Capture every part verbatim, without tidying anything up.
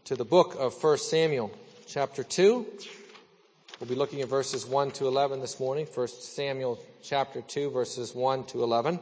to the book of First Samuel, chapter two. We'll be looking at verses one to eleven this morning. First Samuel, chapter two, verses one to eleven.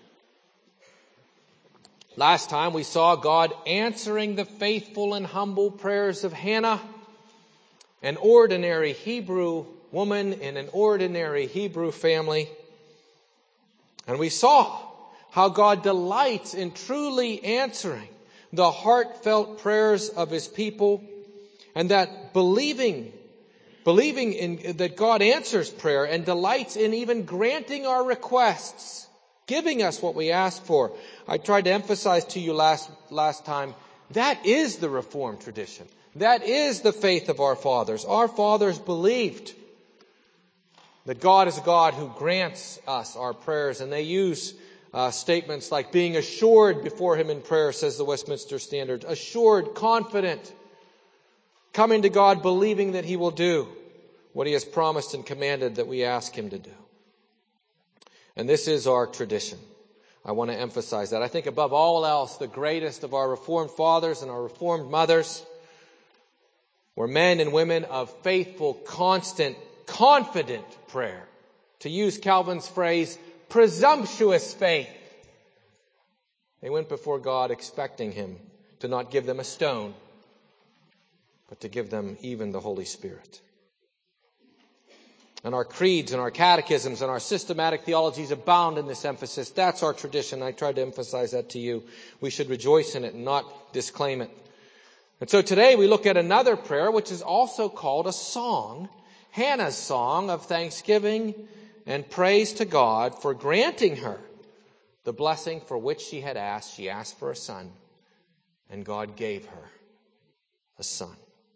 Last time we saw God answering the faithful and humble prayers of Hannah, an ordinary Hebrew woman in an ordinary Hebrew family. And we saw how God delights in truly answering the heartfelt prayers of His people, and that believing, believing in that God answers prayer and delights in even granting our requests, giving us what we ask for. I tried to emphasize to you last, last time, that is the Reformed tradition. That is the faith of our fathers. Our fathers believed that God is a God who grants us our prayers, and they use uh, statements like being assured before Him in prayer, says the Westminster Standard. Assured, confident, coming to God believing that He will do what He has promised and commanded that we ask Him to do. And this is our tradition. I want to emphasize that. I think above all else, the greatest of our Reformed fathers and our Reformed mothers were men and women of faithful, constant, confident prayer. To use Calvin's phrase, presumptuous faith. They went before God expecting Him to not give them a stone, but to give them even the Holy Spirit. And our creeds and our catechisms and our systematic theologies abound in this emphasis. That's our tradition. I tried to emphasize that to you. We should rejoice in it and not disclaim it. And so today we look at another prayer, which is also called a song, Hannah's song of thanksgiving and praise to God for granting her the blessing for which she had asked. She asked for a son, and God gave her a son.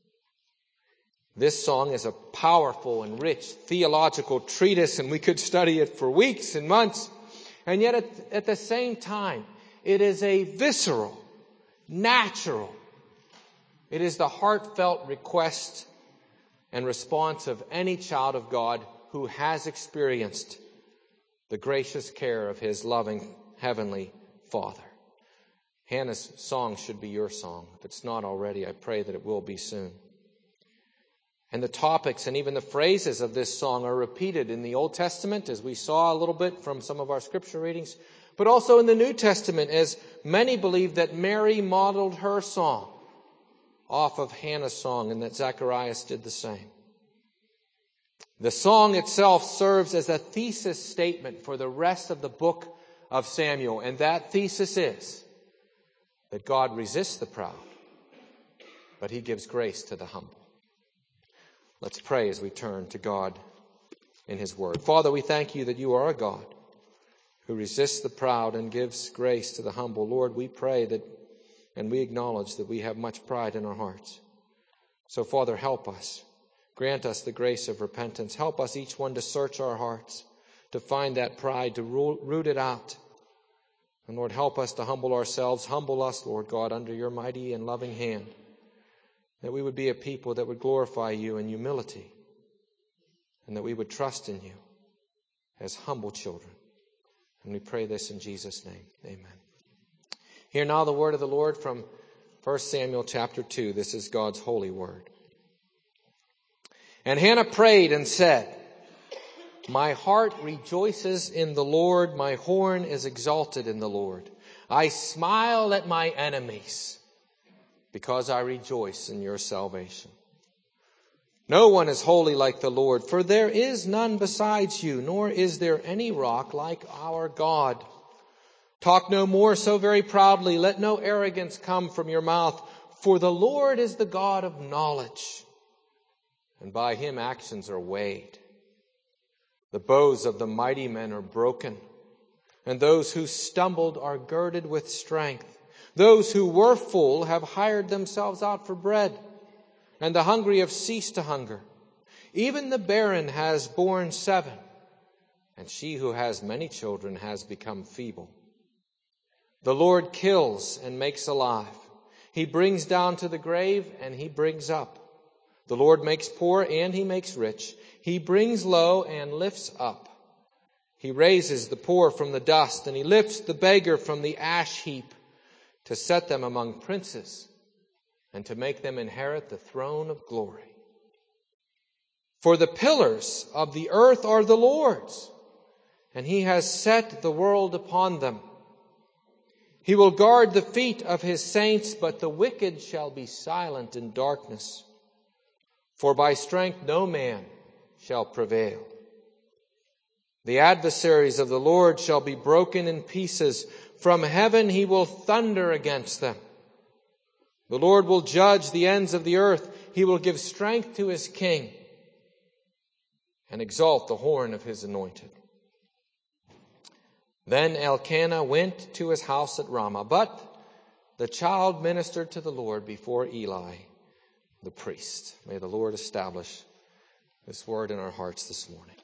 This song is a powerful and rich theological treatise, and we could study it for weeks and months. And yet at, at the same time, it is a visceral, natural, it is the heartfelt request and response of any child of God who has experienced the gracious care of His loving Heavenly Father. Hannah's song should be your song. If it's not already, I pray that it will be soon. And the topics and even the phrases of this song are repeated in the Old Testament, as we saw a little bit from some of our scripture readings, but also in the New Testament, as many believe that Mary modeled her song off of Hannah's song, and that Zacharias did the same. The song itself serves as a thesis statement for the rest of the book of Samuel, and that thesis is that God resists the proud, but He gives grace to the humble. Let's pray as we turn to God in His Word. Father, we thank You that You are a God who resists the proud and gives grace to the humble. Lord, we pray that, and we acknowledge that we have much pride in our hearts. So, Father, help us. Grant us the grace of repentance. Help us each one to search our hearts, to find that pride, to root it out. And Lord, help us to humble ourselves. Humble us, Lord God, under Your mighty and loving hand, that we would be a people that would glorify You in humility, and that we would trust in You as humble children. And we pray this in Jesus' name. Amen. Hear now the word of the Lord from First Samuel chapter two. This is God's holy word. And Hannah prayed and said, "My heart rejoices in the Lord. My horn is exalted in the Lord. I smile at my enemies because I rejoice in Your salvation. No one is holy like the Lord, for there is none besides You, nor is there any rock like our God. Talk no more so very proudly. Let no arrogance come from your mouth, for the Lord is the God of knowledge, and by Him actions are weighed. The bows of the mighty men are broken, and those who stumbled are girded with strength. Those who were full have hired themselves out for bread, and the hungry have ceased to hunger. Even the barren has borne seven, and she who has many children has become feeble. The Lord kills and makes alive. He brings down to the grave, and He brings up. The Lord makes poor, and He makes rich. He brings low and lifts up. He raises the poor from the dust, and He lifts the beggar from the ash heap, to set them among princes and to make them inherit the throne of glory. For the pillars of the earth are the Lord's, and he has set the world upon them. He will guard the feet of his saints, but the wicked shall be silent in darkness. For by strength no man shall prevail. The adversaries of the Lord shall be broken in pieces. From heaven he will thunder against them. The Lord will judge the ends of the earth. He will give strength to his king and exalt the horn of his anointed. Then Elkanah went to his house at Ramah, but the child ministered to the Lord before Eli, the priest. May the Lord establish this word in our hearts this morning.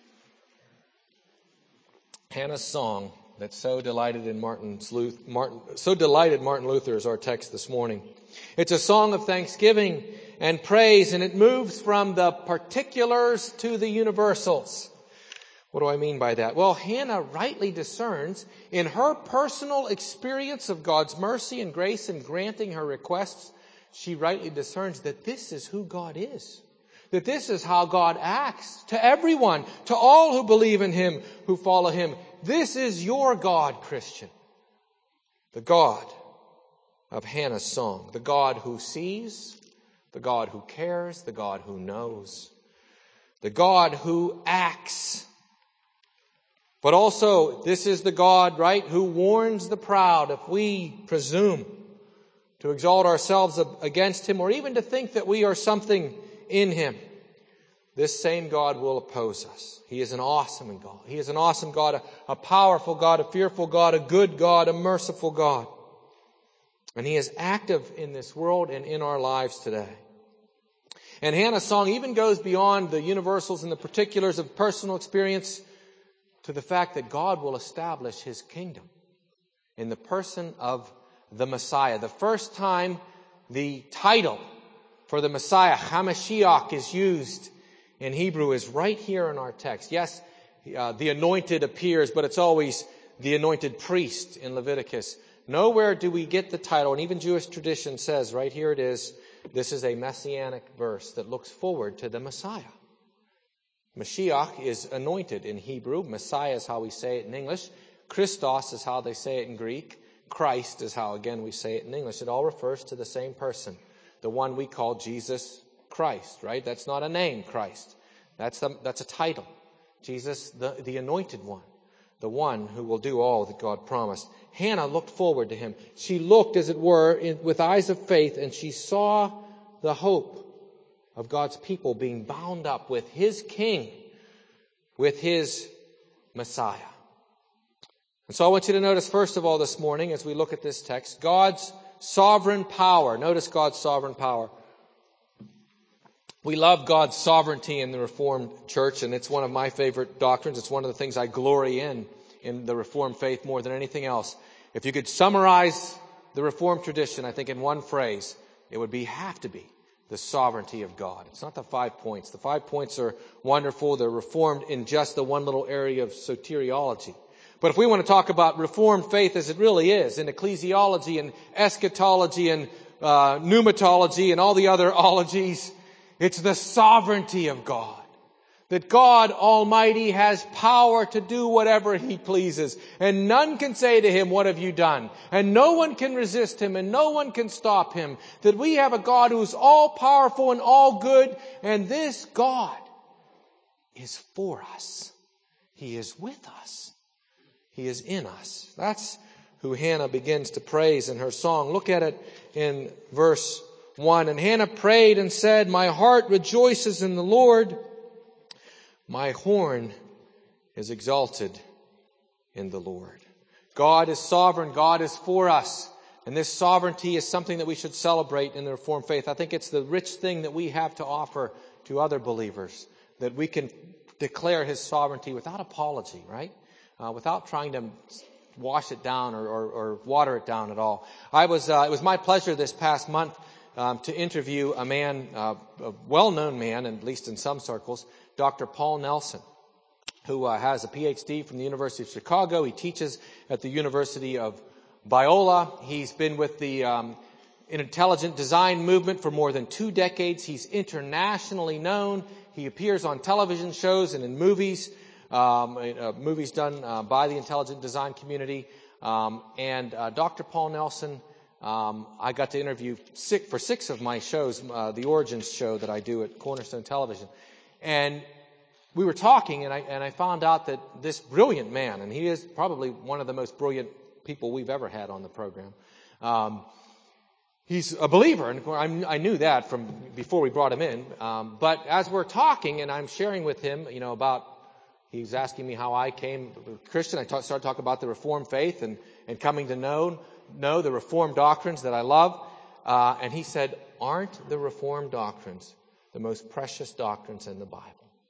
Hannah's song that so delighted in Martin's Luther, Martin, so delighted Martin Luther is our text this morning. It's a song of thanksgiving and praise, and it moves from the particulars to the universals. What do I mean by that? Well, Hannah rightly discerns in her personal experience of God's mercy and grace in granting her requests, she rightly discerns that this is who God is. That this is how God acts to everyone, to all who believe in him, who follow him. This is your God, Christian. The God of Hannah's song. The God who sees, the God who cares, the God who knows, the God who acts. But also, this is the God, right, who warns the proud if we presume to exalt ourselves against him or even to think that we are something in him. This same God will oppose us. He is an awesome God. He is an awesome God, a, a powerful God, a fearful God, a good God, a merciful God. And he is active in this world and in our lives today. And Hannah's song even goes beyond the universals and the particulars of personal experience to the fact that God will establish his kingdom in the person of the Messiah. The first time the title for the Messiah, HaMashiach, is used in Hebrew is right here in our text. Yes, uh, the anointed appears, but it's always the anointed priest in Leviticus. Nowhere do we get the title, and even Jewish tradition says, right here it is, this is a messianic verse that looks forward to the Messiah. Mashiach is anointed in Hebrew. Messiah is how we say it in English. Christos is how they say it in Greek. Christ is how, again, we say it in English. It all refers to the same person, the one we call Jesus Christ, right? That's not a name, Christ. That's the, that's a title. Jesus, the, the anointed one, the one who will do all that God promised. Hannah looked forward to him. She looked, as it were, in, with eyes of faith, and she saw the hope of God's people being bound up with his king, with his Messiah. And so I want you to notice, first of all, this morning, as we look at this text, God's sovereign power. Notice God's sovereign power. We love God's sovereignty in the Reformed Church, and it's one of my favorite doctrines. It's one of the things I glory in, in the Reformed faith more than anything else. If you could summarize the Reformed tradition, I think in one phrase, it would be, have to be, the sovereignty of God. It's not the five points. The five points are wonderful. They're reformed in just the one little area of soteriology. But if we want to talk about Reformed faith as it really is, in ecclesiology and eschatology and uh, pneumatology and all the other ologies, it's the sovereignty of God. That God Almighty has power to do whatever he pleases. And none can say to him, what have you done? And no one can resist him and no one can stop him. That we have a God who's all powerful and all good. And this God is for us. He is with us. He is in us. That's who Hannah begins to praise in her song. Look at it in verse one. And Hannah prayed and said, my heart rejoices in the Lord. My horn is exalted in the Lord. God is sovereign. God is for us. And this sovereignty is something that we should celebrate in the Reformed faith. I think it's the rich thing that we have to offer to other believers, that we can declare his sovereignty without apology, right? Uh, without trying to wash it down or, or, or water it down at all. I was, uh, it was my pleasure this past month um, to interview a man, uh, a well-known man, at least in some circles, Doctor Paul Nelson, who uh, has a P H D from the University of Chicago. He teaches at the University of Biola. He's been with the um, in intelligent design movement for more than two decades. He's internationally known. He appears on television shows and in movies, um, uh, movies done uh, by the intelligent design community. Um, and uh, Doctor Paul Nelson, um, I got to interview six, for six of my shows, uh, the Origins show that I do at Cornerstone Television. And we were talking, and I, and I found out that this brilliant man, and he is probably one of the most brilliant people we've ever had on the program, um, he's a believer, and I knew that from before we brought him in. Um, but as we're talking, and I'm sharing with him, you know, about, he was asking me how I came Christian. I talk, started talking about the Reformed faith and, and coming to know, know the Reformed doctrines that I love. Uh, and he said, aren't the Reformed doctrines the most precious doctrines in the Bible?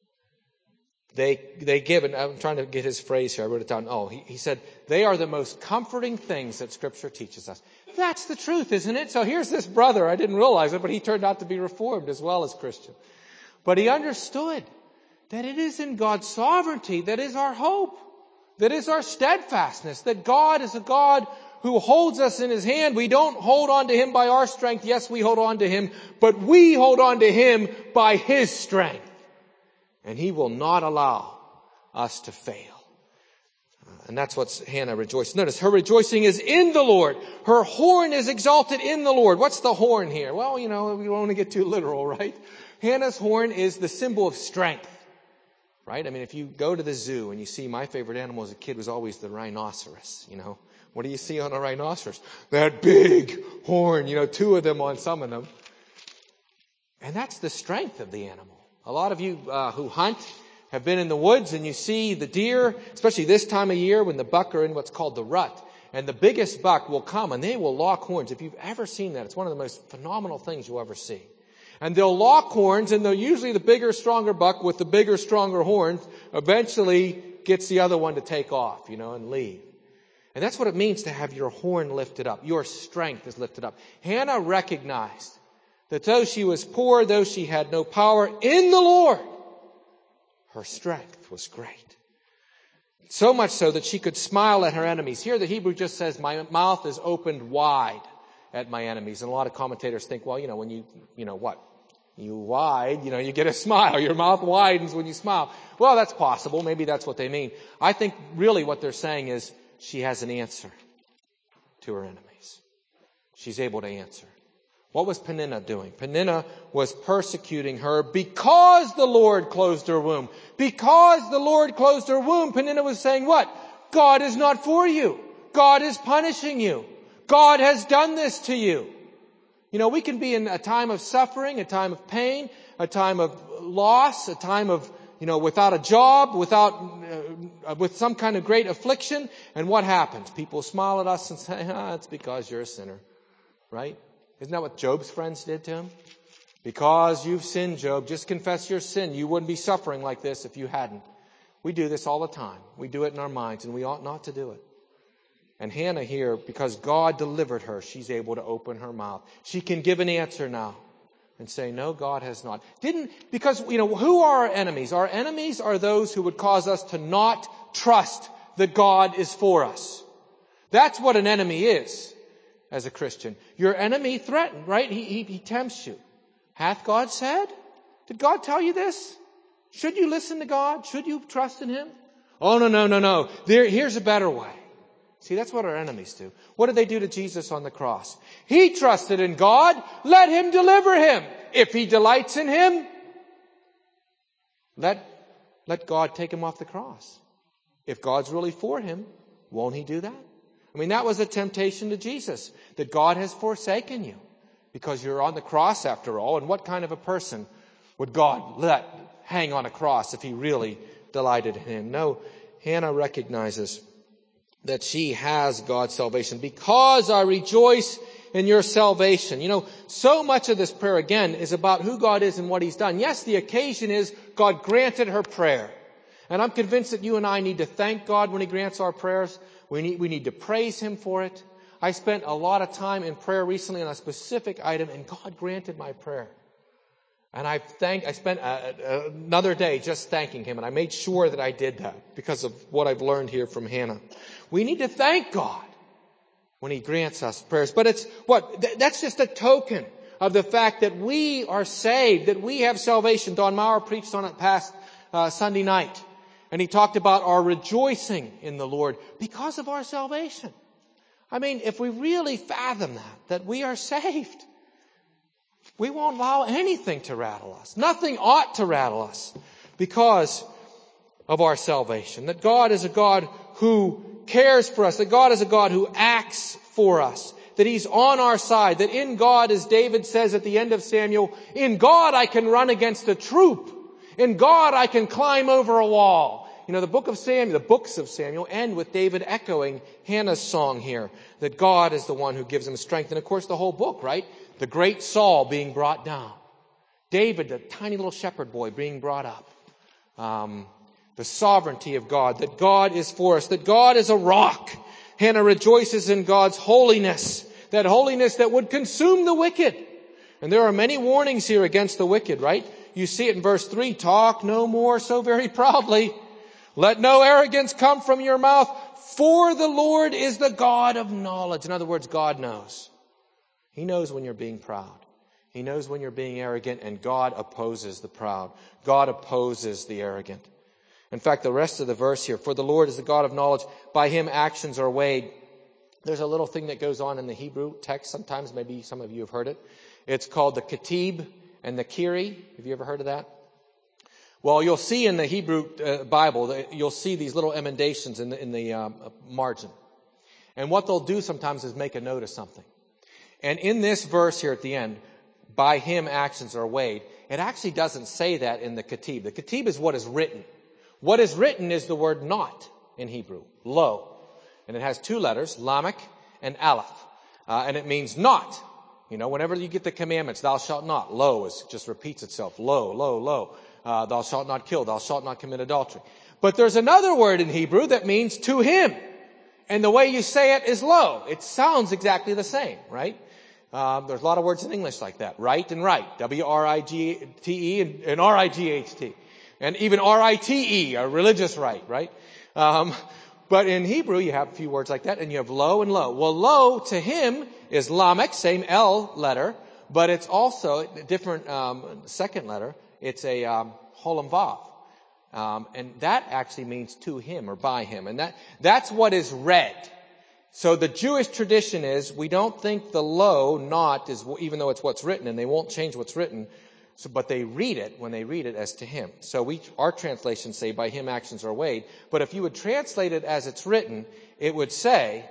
They they give, and I'm trying to get his phrase here, I wrote it down. Oh, he, he said, they are the most comforting things that Scripture teaches us. That's the truth, isn't it? So here's this brother, I didn't realize it, but he turned out to be Reformed as well as Christian. But he understood that it is in God's sovereignty that is our hope, that is our steadfastness, that God is a God who holds us in His hand. We don't hold on to Him by our strength. Yes, we hold on to Him, but we hold on to Him by His strength. And He will not allow us to fail. And that's what Hannah rejoiced. Notice, her rejoicing is in the Lord. Her horn is exalted in the Lord. What's the horn here? Well, you know, we don't want to get too literal, right? Hannah's horn is the symbol of strength, right? I mean, if you go to the zoo and you see, my favorite animal as a kid was always the rhinoceros, you know. What do you see on a rhinoceros? That big horn, you know, two of them on some of them. And that's the strength of the animal. A lot of you uh, who hunt have been in the woods, and you see the deer, especially this time of year when the buck are in what's called the rut. And the biggest buck will come and they will lock horns. If you've ever seen that, it's one of the most phenomenal things you'll ever see. And they'll lock horns, and they'll usually the bigger, stronger buck with the bigger, stronger horns eventually gets the other one to take off, you know, and leave. And that's what it means to have your horn lifted up. Your strength is lifted up. Hannah recognized that though she was poor, though she had no power, in the Lord, her strength was great. So much so that she could smile at her enemies. Here the Hebrew just says, my mouth is opened wide at my enemies. And a lot of commentators think, well, you know, when you, you know what? You wide, you know, you get a smile. Your mouth widens when you smile. Well, that's possible. Maybe that's what they mean. I think really what they're saying is she has an answer to her enemies. She's able to answer. What was Peninnah doing? Peninnah was persecuting her because the Lord closed her womb. Because the Lord closed her womb, Peninnah was saying what? God is not for you. God is punishing you. God has done this to you. You know, we can be in a time of suffering, a time of pain, a time of loss, a time of, you know, without a job, without, uh, with some kind of great affliction. And what happens? People smile at us and say, ah, it's because you're a sinner. Right? Isn't that what Job's friends did to him? Because you've sinned, Job, just confess your sin. You wouldn't be suffering like this if you hadn't. We do this all the time. We do it in our minds, and we ought not to do it. And Hannah here, because God delivered her, she's able to open her mouth. She can give an answer now and say, no, God has not. Didn't, because, you know, who are our enemies? Our enemies are those who would cause us to not trust that God is for us. That's what an enemy is. As a Christian, your enemy threatened, right? He, he, he tempts you. Hath God said? Did God tell you this? Should you listen to God? Should you trust in Him? Oh, no, no, no, no. There, here's a better way. See, that's what our enemies do. What did they do to Jesus on the cross? He trusted in God. Let Him deliver him. If He delights in him, let, let God take him off the cross. If God's really for him, won't He do that? I mean, that was a temptation to Jesus, that God has forsaken you because you're on the cross after all. And what kind of a person would God let hang on a cross if He really delighted in him? No, Hannah recognizes that she has God's salvation. Because I rejoice in your salvation. You know, so much of this prayer, again, is about who God is and what He's done. Yes, the occasion is God granted her prayer. And I'm convinced that you and I need to thank God when He grants our prayers. We need, we need to praise Him for it. I spent a lot of time in prayer recently on a specific item, and God granted my prayer. And I thank, I spent a, a, another day just thanking Him, and I made sure that I did that because of what I've learned here from Hannah. We need to thank God when he grants us prayers. But it's what? Th- that's just a token of the fact that we are saved, that we have salvation. Don Maurer preached on it past uh, Sunday night. And he talked about our rejoicing in the Lord because of our salvation. I mean, if we really fathom that, that we are saved, we won't allow anything to rattle us. Nothing ought to rattle us because of our salvation. That God is a God who cares for us. That God is a God who acts for us. That He's on our side. That in God, as David says at the end of Samuel, in God I can run against a troop. In God I can climb over a wall. You know, the book of Samuel, the books of Samuel end with David echoing Hannah's song here, that God is the one who gives him strength. And of course the whole book, right? The great Saul being brought down. David, the tiny little shepherd boy, being brought up. Um, the sovereignty of God, that God is for us, that God is a rock. Hannah rejoices in God's holiness, that holiness that would consume the wicked. And there are many warnings here against the wicked, right? You see it in verse three, talk no more so very proudly. Let no arrogance come from your mouth, for the Lord is the God of knowledge. In other words, God knows. He knows when you're being proud. He knows when you're being arrogant, and God opposes the proud. God opposes the arrogant. In fact, the rest of the verse here, for the Lord is the God of knowledge, by Him actions are weighed. There's a little thing that goes on in the Hebrew text sometimes, maybe some of you have heard it. It's called the Ketib and the Kiri. Have you ever heard of that? Well, you'll see in the Hebrew uh, Bible, you'll see these little emendations in the, in the um, margin. And what they'll do sometimes is make a note of something. And in this verse here at the end, by Him actions are weighed, it actually doesn't say that in the Ketib. The Ketib is what is written. What is written is the word not in Hebrew, lo. And it has two letters, Lamech and Aleph. Uh, and it means not. You know, whenever you get the commandments, thou shalt not, lo, it just repeats itself, lo, lo, lo. Uh, thou shalt not kill, thou shalt not commit adultery. But there's another word in Hebrew that means to him. And the way you say it is lo. It sounds exactly the same, right? Uh, there's a lot of words in English like that. Right and right. W R I G T E and, and R I G H T. And even R I T E, a religious right, right? Um, but in Hebrew, you have a few words like that, and you have lo and lo. Well, lo to him is Lamech, same L letter, but it's also a different um, second letter. It's a um, Holam Vav. Um, and that actually means to him or by him. And that that's what is read. So the Jewish tradition is we don't think the lo, not, is even though it's what's written, and they won't change what's written, so, but they read it when they read it as to him. So we, our translations say by him actions are weighed. But if you would translate it as it's written, it would say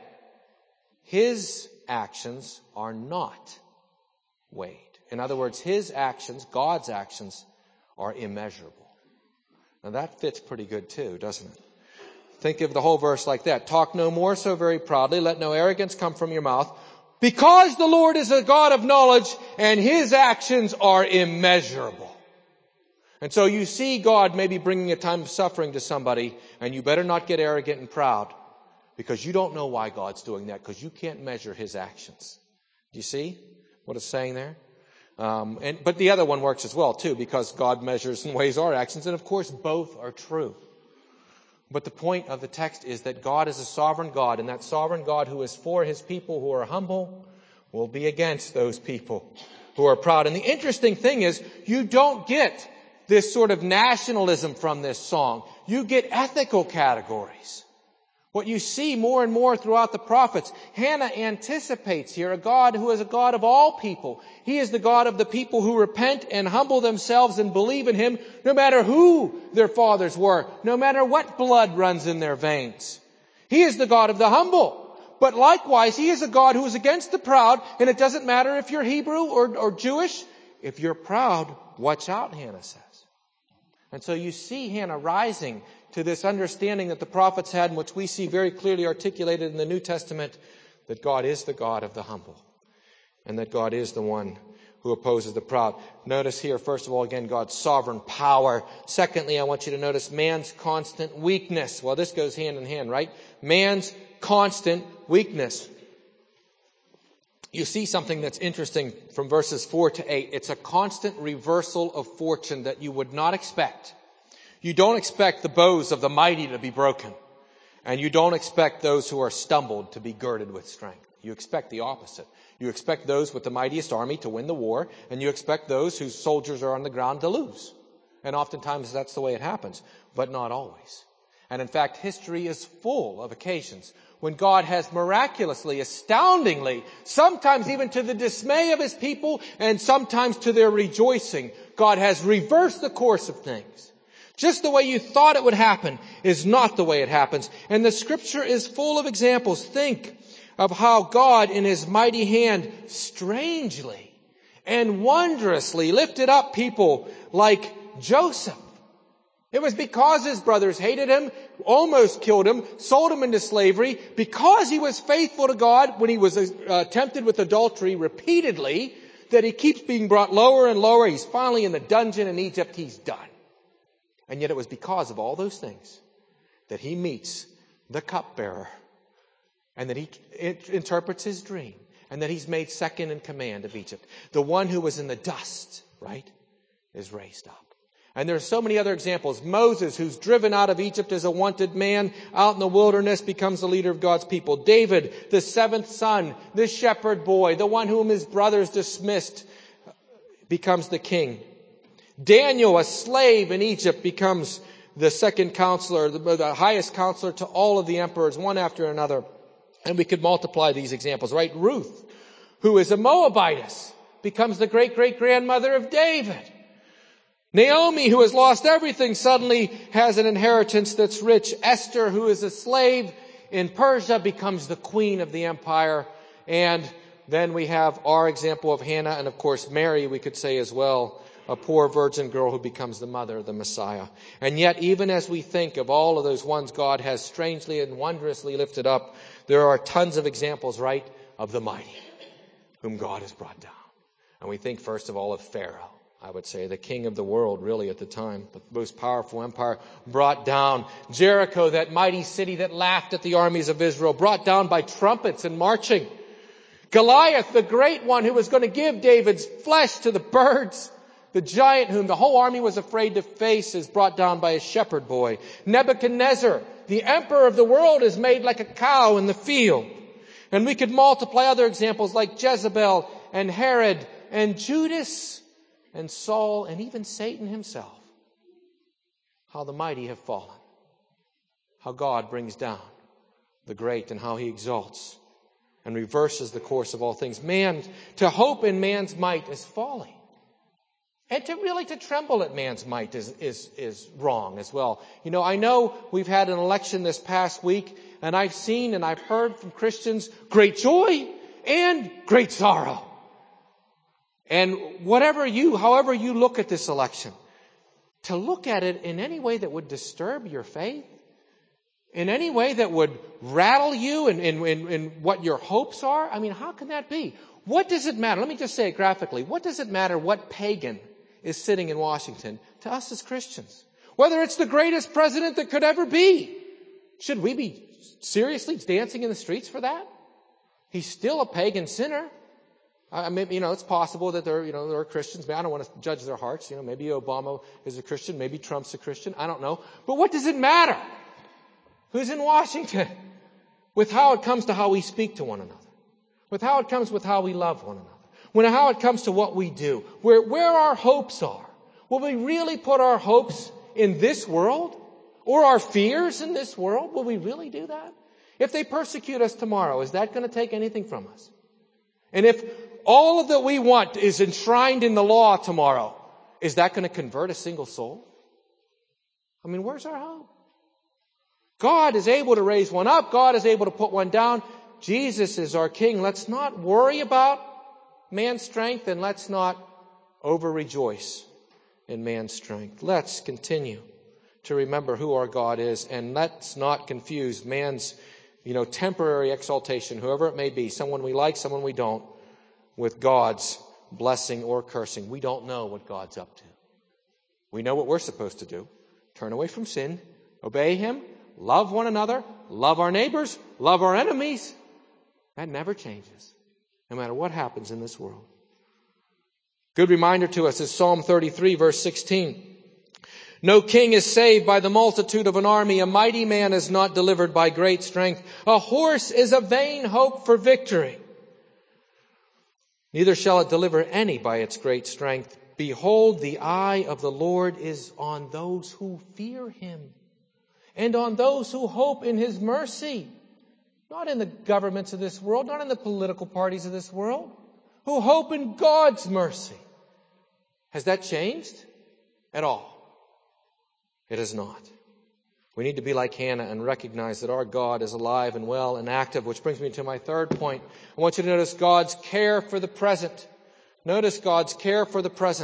his actions are not weighed. In other words, his actions, God's actions, are immeasurable. Now that fits pretty good too, doesn't it? Think of the whole verse like that. Talk no more so very proudly. Let no arrogance come from your mouth. Because the Lord is a God of knowledge and His actions are immeasurable. And so you see God maybe bringing a time of suffering to somebody, and you better not get arrogant and proud because you don't know why God's doing that, because you can't measure His actions. Do you see what it's saying there? Um, and, but the other one works as well, too, because God measures and weighs our actions. And, of course, both are true. But the point of the text is that God is a sovereign God, and that sovereign God who is for His people who are humble will be against those people who are proud. And the interesting thing is, you don't get this sort of nationalism from this song. You get ethical categories. What you see more and more throughout the prophets, Hannah anticipates here a God who is a God of all people. He is the God of the people who repent and humble themselves and believe in Him, no matter who their fathers were, no matter what blood runs in their veins. He is the God of the humble. But likewise, He is a God who is against the proud, and it doesn't matter if you're Hebrew or, or Jewish. If you're proud, watch out, Hannah says. And so you see Hannah rising to this understanding that the prophets had, and which we see very clearly articulated in the New Testament, that God is the God of the humble, and that God is the one who opposes the proud. Notice here, first of all, again, God's sovereign power. Secondly, I want you to notice man's constant weakness. Well, this goes hand in hand, right? Man's constant weakness. You see something that's interesting from verses four to eight. It's a constant reversal of fortune that you would not expect. You don't expect the bows of the mighty to be broken. And you don't expect those who are stumbled to be girded with strength. You expect the opposite. You expect those with the mightiest army to win the war, and you expect those whose soldiers are on the ground to lose. And oftentimes that's the way it happens, but not always. And in fact, history is full of occasions when God has miraculously, astoundingly, sometimes even to the dismay of His people, and sometimes to their rejoicing, God has reversed the course of things. Just the way you thought it would happen is not the way it happens. And the Scripture is full of examples. Think of how God in His mighty hand strangely and wondrously lifted up people like Joseph. It was because his brothers hated him, almost killed him, sold him into slavery, because he was faithful to God when he was uh, tempted with adultery repeatedly, that he keeps being brought lower and lower. He's finally in the dungeon in Egypt. He's done. And yet it was because of all those things that he meets the cupbearer, and that he interprets his dream, and that he's made second in command of Egypt. The one who was in the dust, right, is raised up. And there are so many other examples. Moses, who's driven out of Egypt as a wanted man, out in the wilderness, becomes the leader of God's people. David, the seventh son, the shepherd boy, the one whom his brothers dismissed, becomes the king. Daniel, a slave in Egypt, becomes the second counselor, the, the highest counselor to all of the emperors, one after another. And we could multiply these examples, right? Ruth, who is a Moabitess, becomes the great-great-grandmother of David. Naomi, who has lost everything, suddenly has an inheritance that's rich. Esther, who is a slave in Persia, becomes the queen of the empire. And then we have our example of Hannah, and of course Mary, we could say as well, a poor virgin girl who becomes the mother of the Messiah. And yet, even as we think of all of those ones God has strangely and wondrously lifted up, there are tons of examples, right, of the mighty, whom God has brought down. And we think first of all of Pharaoh. I would say the king of the world really at the time, the most powerful empire, brought down. Jericho, that mighty city that laughed at the armies of Israel, brought down by trumpets and marching. Goliath, the great one who was going to give David's flesh to the birds. The giant whom the whole army was afraid to face is brought down by a shepherd boy. Nebuchadnezzar, the emperor of the world, is made like a cow in the field. And we could multiply other examples like Jezebel and Herod and Judas and Saul, and even Satan himself. How the mighty have fallen. How God brings down the great, and how He exalts and reverses the course of all things. Man, to hope in man's might is folly. And to really to tremble at man's might is, is, is wrong as well. You know, I know we've had an election this past week, and I've seen and I've heard from Christians great joy and great sorrow. And whatever you, however you look at this election, to look at it in any way that would disturb your faith, in any way that would rattle you in, in, in, in what your hopes are, I mean, how can that be? What does it matter? Let me just say it graphically. What does it matter what pagan is sitting in Washington to us as Christians? Whether it's the greatest president that could ever be. Should we be seriously dancing in the streets for that? He's still a pagan sinner. I mean, you know, it's possible that there, you know, there are Christians. I don't want to judge their hearts. You know, maybe Obama is a Christian. Maybe Trump's a Christian. I don't know. But what does it matter? Who's in Washington? With how it comes to how we speak to one another. With how it comes with how we love one another. When how it comes to what we do. Where, where our hopes are. Will we really put our hopes in this world? Or our fears in this world? Will we really do that? If they persecute us tomorrow, is that going to take anything from us? And if all of that we want is enshrined in the law tomorrow, is that going to convert a single soul? I mean, where's our hope? God is able to raise one up. God is able to put one down. Jesus is our King. Let's not worry about man's strength, and let's not over-rejoice in man's strength. Let's continue to remember who our God is, and let's not confuse man's, you know, temporary exaltation, whoever it may be, someone we like, someone we don't, with God's blessing or cursing. We don't know what God's up to. We know what we're supposed to do. Turn away from sin, obey Him, love one another, love our neighbors, love our enemies. That never changes, no matter what happens in this world. Good reminder to us is Psalm thirty-three, verse sixteen. No king is saved by the multitude of an army. A mighty man is not delivered by great strength. A horse is a vain hope for victory. Neither shall it deliver any by its great strength. Behold, the eye of the Lord is on those who fear him, and on those who hope in his mercy. Not in the governments of this world, not in the political parties of this world, who hope in God's mercy. Has that changed at all? It has not. We need to be like Hannah and recognize that our God is alive and well and active, which brings me to my third point. I want you to notice God's care for the present. Notice God's care for the present.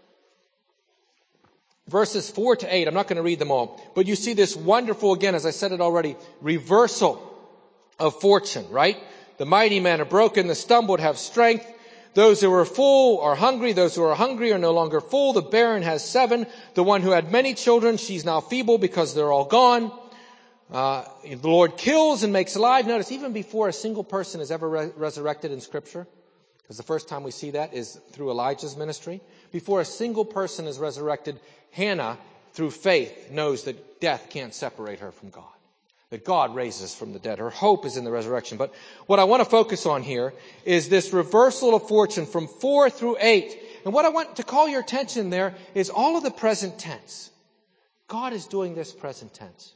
Verses four to eight, I'm not going to read them all, but you see this wonderful, again, as I said it already, reversal of fortune, right? The mighty men are broken, the stumbled have strength. Those who are full are hungry. Those who are hungry are no longer full. The barren has seven. The one who had many children, she's now feeble because they're all gone. Uh, the Lord kills and makes alive. Notice, even before a single person is ever re- resurrected in Scripture, because the first time we see that is through Elijah's ministry. Before a single person is resurrected, Hannah, through faith, knows that death can't separate her from God. That God raises from the dead. Her hope is in the resurrection. But what I want to focus on here is this reversal of fortune from four through eight. And what I want to call your attention there is all of the present tense. God is doing this present tense.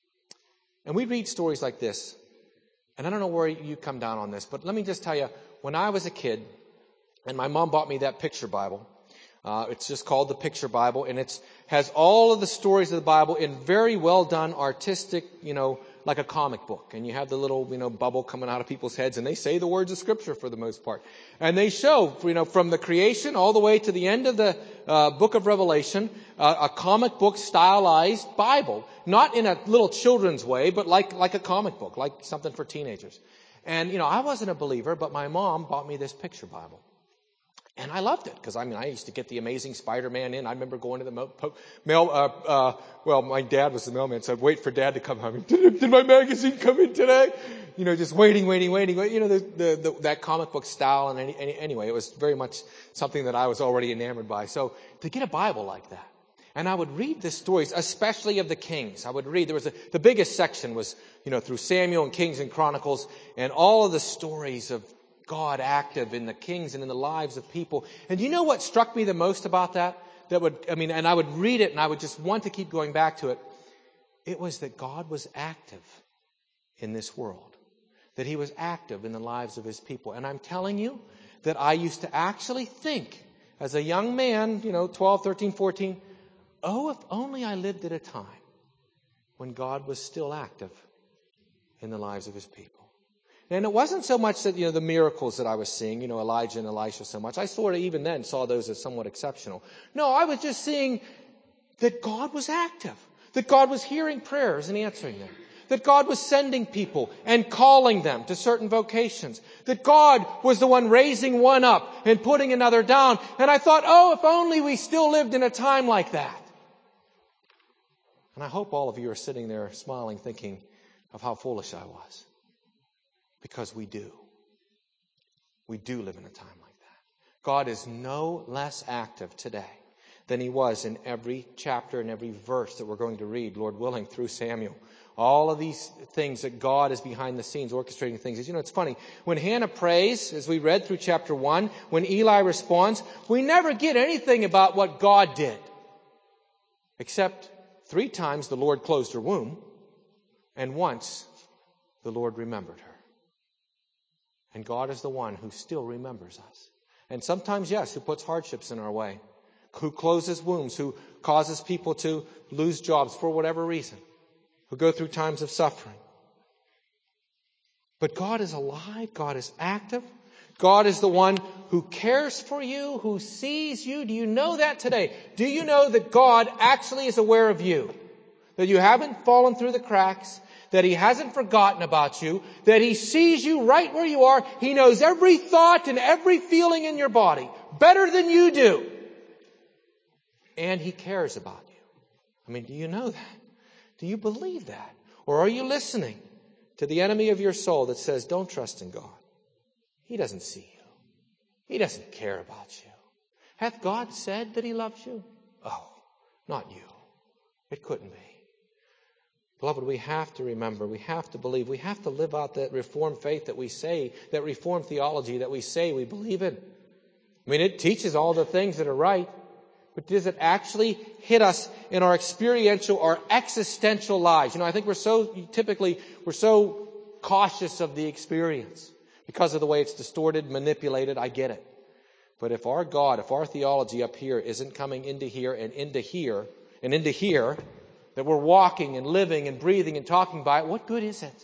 And we read stories like this. And I don't know where you come down on this, but let me just tell you, when I was a kid, and my mom bought me that picture Bible, Uh, it's just called the Picture Bible, and it has all of the stories of the Bible in very well done, artistic, you know, like a comic book. And you have the little, you know, bubble coming out of people's heads, and they say the words of Scripture for the most part. And they show, you know, from the creation all the way to the end of the uh, book of Revelation, uh, a comic book stylized Bible. Not in a little children's way, but like, like a comic book, like something for teenagers. And, you know, I wasn't a believer, but my mom bought me this Picture Bible. And I loved it because, I mean, I used to get the Amazing Spider-Man in. I remember going to the mo- mail, uh, uh, well, my dad was the mailman, so I'd wait for Dad to come home. Did, did my magazine come in today? You know, just waiting, waiting, waiting. You know, the, the, the, that comic book style. And any, any, anyway, it was very much something that I was already enamored by. So to get a Bible like that, and I would read the stories, especially of the kings. I would read, there was a, the biggest section was, you know, through Samuel and Kings and Chronicles, and all of the stories of God active in the kings and in the lives of people. And you know what struck me the most about that? That would, I mean, and I would read it and I would just want to keep going back to it. It was that God was active in this world. That He was active in the lives of His people. And I'm telling you that I used to actually think, as a young man, you know, twelve, thirteen, fourteen, oh, if only I lived at a time when God was still active in the lives of His people. And it wasn't so much that, you know, the miracles that I was seeing, you know, Elijah and Elisha so much. I sort of even then saw those as somewhat exceptional. No, I was just seeing that God was active. That God was hearing prayers and answering them. That God was sending people and calling them to certain vocations. That God was the one raising one up and putting another down. And I thought, oh, if only we still lived in a time like that. And I hope all of you are sitting there smiling, thinking of how foolish I was. Because we do. We do live in a time like that. God is no less active today than He was in every chapter and every verse that we're going to read, Lord willing, through Samuel. All of these things that God is behind the scenes orchestrating things. You know, it's funny. When Hannah prays, as we read through chapter one, when Eli responds, we never get anything about what God did. Except three times the Lord closed her womb, and once the Lord remembered her. And God is the one who still remembers us. And sometimes, yes, who puts hardships in our way, who closes wombs, who causes people to lose jobs for whatever reason, who go through times of suffering. But God is alive. God is active. God is the one who cares for you, who sees you. Do you know that today? Do you know that God actually is aware of you? That you haven't fallen through the cracks? That He hasn't forgotten about you, that He sees you right where you are. He knows every thought and every feeling in your body better than you do. And He cares about you. I mean, do you know that? Do you believe that? Or are you listening to the enemy of your soul that says, don't trust in God? He doesn't see you. He doesn't care about you. Hath God said that He loves you? Oh, not you. It couldn't be. Beloved, we have to remember, we have to believe, we have to live out that Reformed faith that we say, that Reformed theology that we say we believe in. I mean, it teaches all the things that are right, but does it actually hit us in our experiential or existential lives? You know, I think we're so, typically, we're so cautious of the experience because of the way it's distorted, manipulated. I get it. But if our God, if our theology up here isn't coming into here and into here and into here, that we're walking and living and breathing and talking by it, what good is it?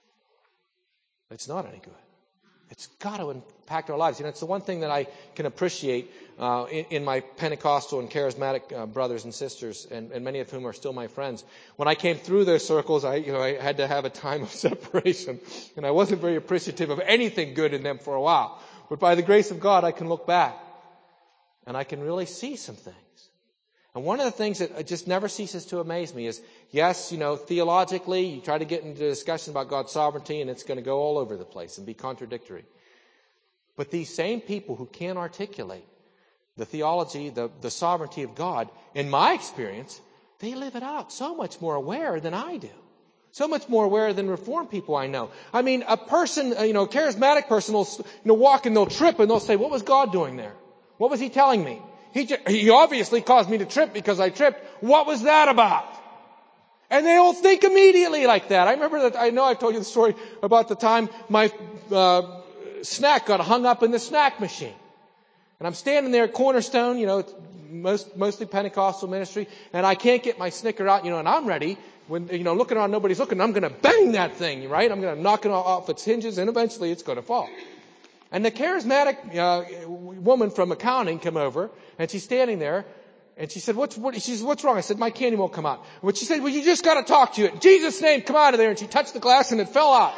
It's not any good. It's got to impact our lives. You know, it's the one thing that I can appreciate uh, in, in my Pentecostal and charismatic uh, brothers and sisters, and, and many of whom are still my friends. When I came through those circles, I, you know, I had to have a time of separation, and I wasn't very appreciative of anything good in them for a while. But by the grace of God, I can look back, and I can really see some things. And one of the things that just never ceases to amaze me is, yes, you know, theologically, you try to get into a discussion about God's sovereignty and it's going to go all over the place and be contradictory. But these same people who can't articulate the theology, the, the sovereignty of God, in my experience, they live it out so much more aware than I do. So much more aware than Reformed people I know. I mean, a person, you know, a charismatic person will, you know, walk and they'll trip and they'll say, what was God doing there? What was He telling me? He, just, he obviously caused me to trip because I tripped. What was that about? And they all think immediately like that. I remember that, I know I've told you the story about the time my uh, snack got hung up in the snack machine. And I'm standing there at Cornerstone, you know, it's most, mostly Pentecostal ministry, and I can't get my Snicker out, you know, and I'm ready. When, you know, looking around, nobody's looking, I'm going to bang that thing, right? I'm going to knock it off its hinges, and eventually it's going to fall. And the charismatic uh, woman from accounting came over, and she's standing there, and she said, "What's what?" She said, "What's wrong?" I said, "My candy won't come out." But she said, "Well, you just got to talk to it. In Jesus' name, come out of there." And she touched the glass, and it fell out.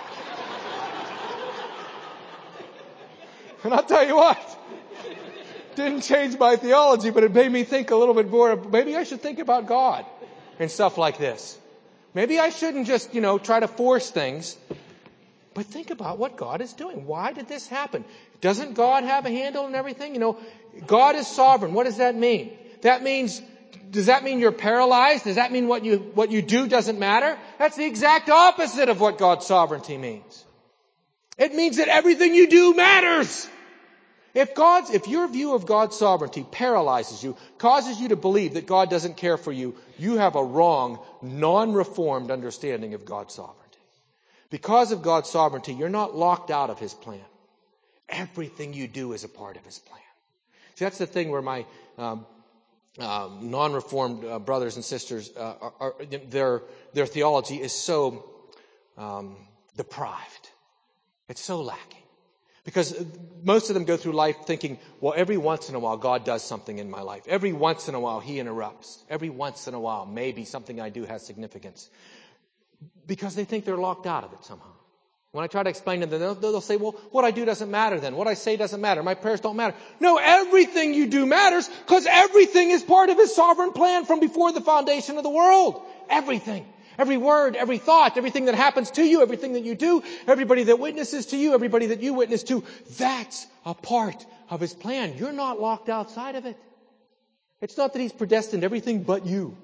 And I'll tell you what, didn't change my theology, but it made me think a little bit more. Maybe I should think about God and stuff like this. Maybe I shouldn't just, you know, try to force things. But think about what God is doing. Why did this happen? Doesn't God have a handle on everything? You know, God is sovereign. What does that mean? That means, does that mean you're paralyzed? Does that mean what you, what you do doesn't matter? That's the exact opposite of what God's sovereignty means. It means that everything you do matters. If God's, if your view of God's sovereignty paralyzes you, causes you to believe that God doesn't care for you, you have a wrong, non-reformed understanding of God's sovereignty. Because of God's sovereignty, you're not locked out of His plan. Everything you do is a part of His plan. See, that's the thing where my um, um, non-reformed uh, brothers and sisters, uh, are, are, their their theology is so um, deprived. It's so lacking. Because most of them go through life thinking, well, every once in a while God does something in my life. Every once in a while He interrupts. Every once in a while maybe something I do has significance. Because they think they're locked out of it somehow. When I try to explain to them, they'll, they'll say, well, what I do doesn't matter then. What I say doesn't matter. My prayers don't matter. No, everything you do matters because everything is part of His sovereign plan from before the foundation of the world. Everything. Every word, every thought, everything that happens to you, everything that you do, everybody that witnesses to you, everybody that you witness to, that's a part of His plan. You're not locked outside of it. It's not that He's predestined everything but you.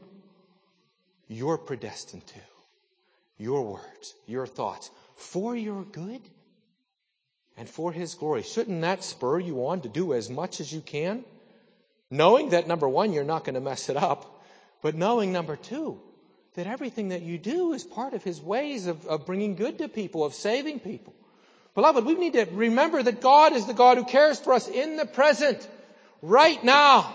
You're predestined too. Your words, your thoughts, for your good and for His glory. Shouldn't that spur you on to do as much as you can? Knowing that, number one, you're not going to mess it up, but knowing, number two, that everything that you do is part of His ways of, of bringing good to people, of saving people. Beloved, we need to remember that God is the God who cares for us in the present, right now.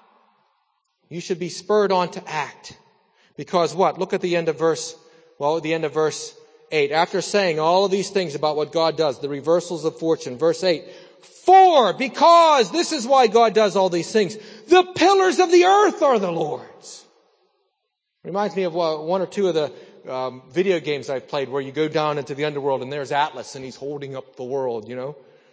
You should be spurred on to act. Because what? Look at the end of verse Well, at the end of verse eight, after saying all of these things about what God does, the reversals of fortune, verse eight, for, because, this is why God does all these things, the pillars of the earth are the Lord's. Reminds me of one or two of the um, video games I've played where you go down into the underworld and there's Atlas and he's holding up the world, you know.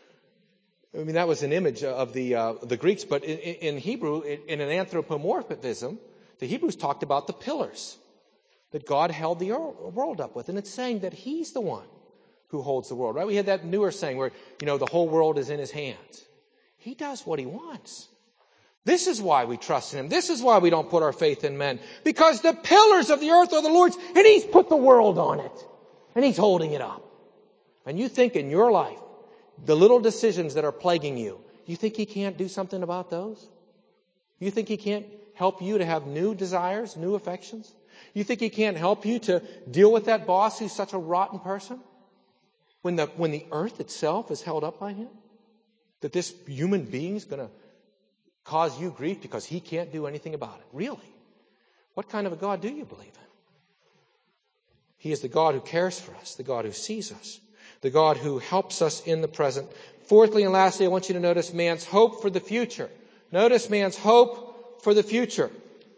I mean, that was an image of the uh, the Greeks, but in, in Hebrew, in an anthropomorphism, the Hebrews talked about the pillars that God held the world up with. And it's saying that He's the one who holds the world, right? We had that newer saying where, you know, the whole world is in His hands. He does what He wants. This is why we trust in Him. This is why we don't put our faith in men. Because the pillars of the earth are the Lord's, and He's put the world on it. And He's holding it up. And you think in your life, the little decisions that are plaguing you, you think He can't do something about those? You think He can't help you to have new desires, new affections? You think He can't help you to deal with that boss who's such a rotten person? When the, when the earth itself is held up by Him? That this human being is going to cause you grief because He can't do anything about it. Really? What kind of a God do you believe in? He is the God who cares for us, the God who sees us, the God who helps us in the present. Fourthly and lastly, I want you to notice man's hope for the future. Notice man's hope for the future.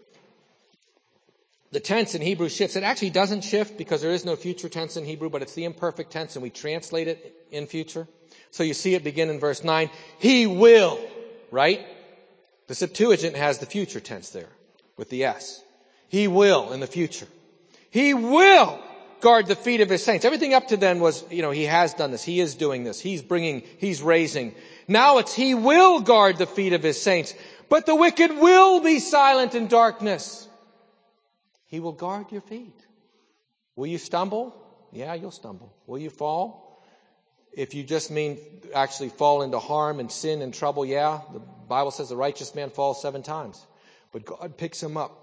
The tense in Hebrew shifts. It actually doesn't shift because there is no future tense in Hebrew, but it's the imperfect tense and we translate it in future. So you see it begin in verse nine. He will, right? The Septuagint has the future tense there with the S. He will in the future. He will guard the feet of His saints. Everything up to then was, you know, He has done this. He is doing this. He's bringing, He's raising. Now it's He will guard the feet of His saints. But the wicked will be silent in darkness. He will guard your feet. Will you stumble? Yeah, you'll stumble. Will you fall? If you just mean actually fall into harm and sin and trouble, yeah. The Bible says the righteous man falls seven times. But God picks him up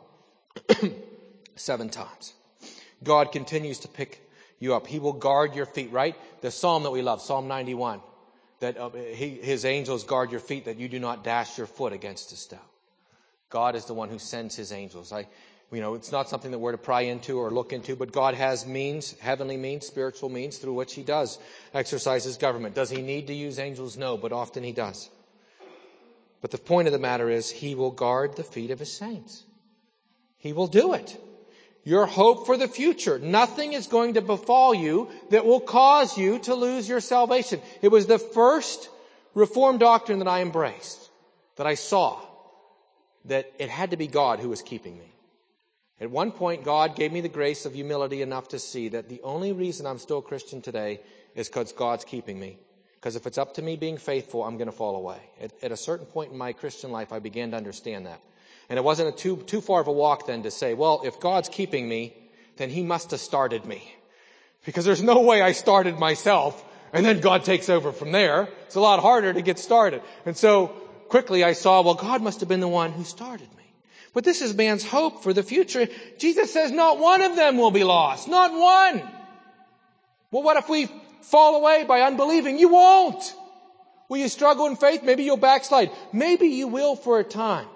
seven times. God continues to pick you up. He will guard your feet, right? The psalm that we love, Psalm ninety-one. That uh, he, His angels guard your feet that you do not dash your foot against a stone. God is the one who sends His angels. I, you know, it's not something that we're to pry into or look into, but God has means, heavenly means, spiritual means through which He does exercise His government. Does He need to use angels? No, but often He does. But the point of the matter is He will guard the feet of His saints. He will do it. Your hope for the future. Nothing is going to befall you that will cause you to lose your salvation. It was the first Reformed doctrine that I embraced, that I saw, that it had to be God who was keeping me. At one point, God gave me the grace of humility enough to see that the only reason I'm still a Christian today is because God's keeping me. Because if it's up to me being faithful, I'm going to fall away. At, at a certain point in my Christian life, I began to understand that. And it wasn't a too, too far of a walk then to say, well, if God's keeping me, then He must have started me. Because there's no way I started myself and then God takes over from there. It's a lot harder to get started. And so quickly I saw, well, God must have been the one who started me. But this is man's hope for the future. Jesus says not one of them will be lost. Not one. Well, what if we fall away by unbelieving? You won't. Will you struggle in faith? Maybe you'll backslide. Maybe you will for a time.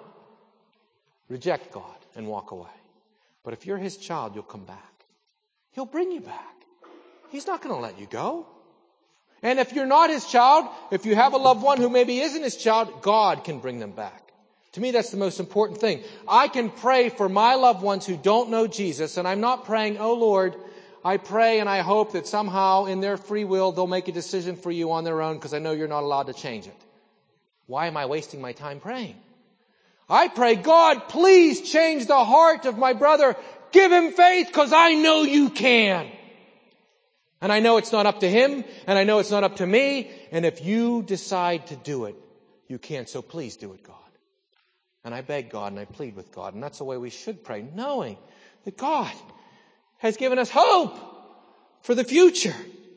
Reject God and walk away. But if you're His child, you'll come back. He'll bring you back. He's not going to let you go. And if you're not His child, if you have a loved one who maybe isn't His child, God can bring them back. To me, that's the most important thing. I can pray for my loved ones who don't know Jesus, and I'm not praying, oh Lord, I pray and I hope that somehow in their free will they'll make a decision for you on their own because I know you're not allowed to change it. Why am I wasting my time praying? I pray, God, please change the heart of my brother. Give him faith because I know you can. And I know it's not up to him, and I know it's not up to me. And if you decide to do it, you can. So please do it, God. And I beg God and I plead with God. And that's the way we should pray, knowing that God has given us hope for the future.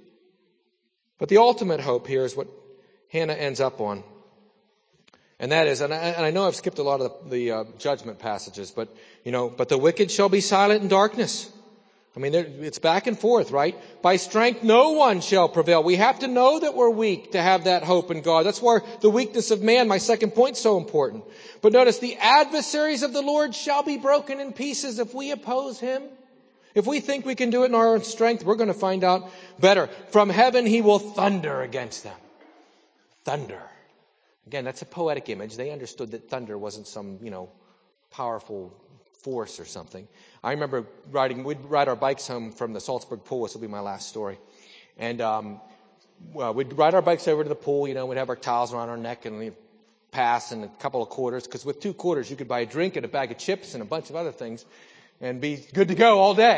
But the ultimate hope here is what Hannah ends up on. And that is, and I, and I know I've skipped a lot of the, the uh, judgment passages, but, you know, but the wicked shall be silent in darkness. I mean, it's back and forth, right? By strength, no one shall prevail. We have to know that we're weak to have that hope in God. That's why the weakness of man, my second point, is so important. But notice, the adversaries of the Lord shall be broken in pieces if we oppose Him. If we think we can do it in our own strength, we're going to find out better. From heaven, He will thunder against them. Thunder. Again, that's a poetic image. They understood that thunder wasn't some, you know, powerful force or something. I remember riding, we'd ride our bikes home from the Salzburg pool. This will be my last story. And um, well, we'd ride our bikes over to the pool. You know, we'd have our towels around our neck and we'd pass and a couple of quarters. Because with two quarters, you could buy a drink and a bag of chips and a bunch of other things and be good to go all day.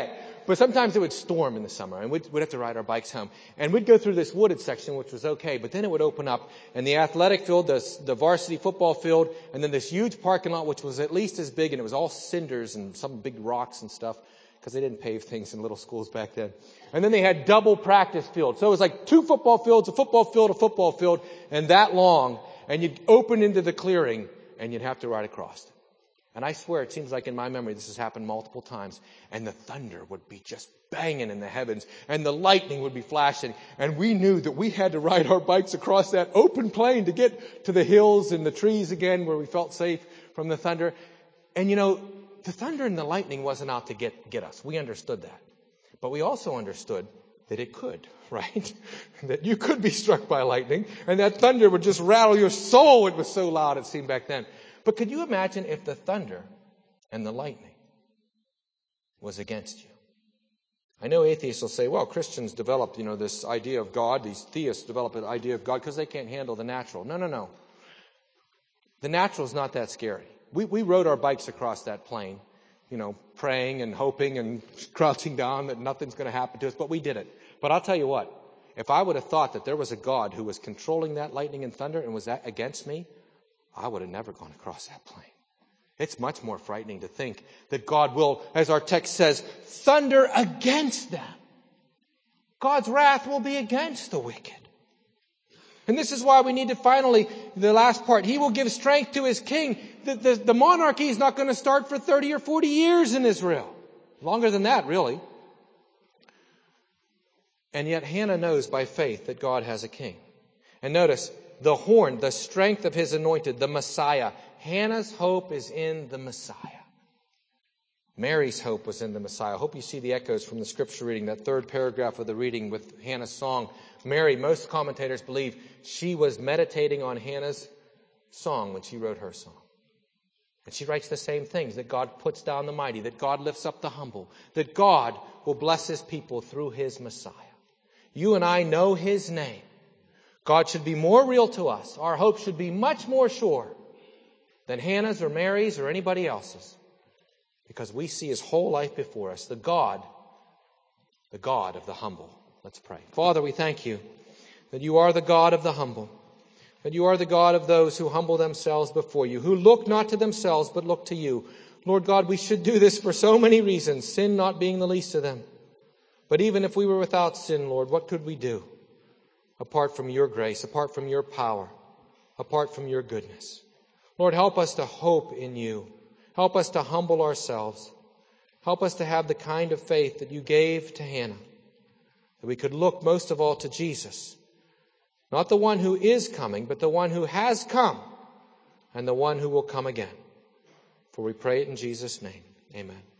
But sometimes it would storm in the summer, and we'd, we'd have to ride our bikes home. And we'd go through this wooded section, which was okay, but then it would open up, and the athletic field, the, the varsity football field, and then this huge parking lot, which was at least as big, and it was all cinders and some big rocks and stuff, because they didn't pave things in little schools back then. And then they had double practice fields. So it was like two football fields, a football field, a football field, and that long, and you'd open into the clearing, and you'd have to ride across it. And I swear, it seems like in my memory, this has happened multiple times. And the thunder would be just banging in the heavens. And the lightning would be flashing. And we knew that we had to ride our bikes across that open plain to get to the hills and the trees again where we felt safe from the thunder. And you know, the thunder and the lightning wasn't out to get, get us. We understood that. But we also understood that it could, right? That you could be struck by lightning. And that thunder would just rattle your soul. It was so loud, it seemed back then. But could you imagine if the thunder and the lightning was against you? I know atheists will say, well, Christians developed, you know, this idea of God. These theists develop an idea of God because they can't handle the natural. No, no, no. The natural is not that scary. We, we rode our bikes across that plain, you know, praying and hoping and crouching down that nothing's going to happen to us, but we did it. But I'll tell you what, if I would have thought that there was a God who was controlling that lightning and thunder and was that against me, I would have never gone across that plain. It's much more frightening to think that God will, as our text says, thunder against them. God's wrath will be against the wicked. And this is why we need to finally, the last part, He will give strength to His king. The, the, the monarchy is not going to start for thirty or forty years in Israel. Longer than that, really. And yet Hannah knows by faith that God has a king. And notice, the horn, the strength of His anointed, the Messiah. Hannah's hope is in the Messiah. Mary's hope was in the Messiah. I hope you see the echoes from the scripture reading, that third paragraph of the reading with Hannah's song. Mary, most commentators believe she was meditating on Hannah's song when she wrote her song. And she writes the same things, that God puts down the mighty, that God lifts up the humble, that God will bless His people through His Messiah. You and I know His name. God should be more real to us. Our hope should be much more sure than Hannah's or Mary's or anybody else's. Because we see His whole life before us. The God, the God of the humble. Let's pray. Father, we thank You that You are the God of the humble. That You are the God of those who humble themselves before You. Who look not to themselves but look to You. Lord God, we should do this for so many reasons. Sin not being the least of them. But even if we were without sin, Lord, what could we do? Apart from Your grace, apart from Your power, apart from Your goodness. Lord, help us to hope in You. Help us to humble ourselves. Help us to have the kind of faith that You gave to Hannah. That we could look most of all to Jesus. Not the one who is coming, but the one who has come. And the one who will come again. For we pray it in Jesus' name. Amen.